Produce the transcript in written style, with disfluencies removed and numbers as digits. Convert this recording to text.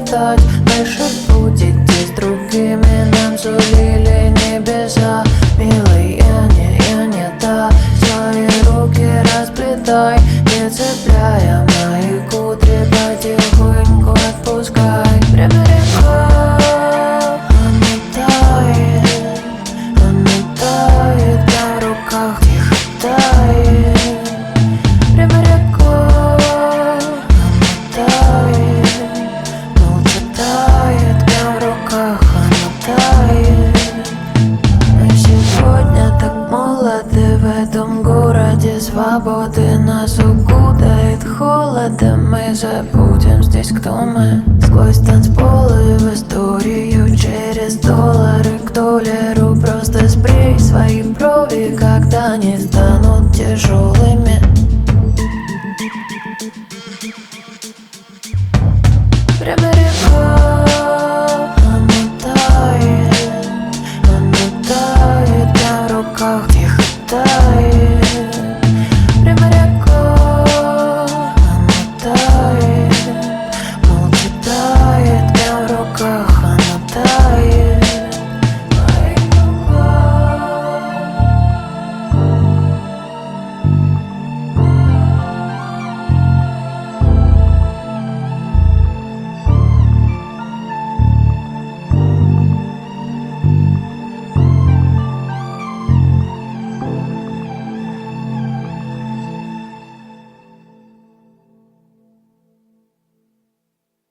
летать. Дальше будете с другими, нам сулили небеса. Милый, я не та, свои руки расплетай, не цепляя мои кудри, потихоньку отпускай. Время река, она тает, на руках тихо тает. Время река, она тает, молча тает, на руках она тает. Мы сегодня так молоды, в этом городе свободы. Нас укутает холодом, мы забудем здесь, кто мы. Сквозь танцполы в историю, через доллары к доллару. Просто сбрей свои брови, когда они станут тяжелыми. Время река, она тает, на руках тихо тает.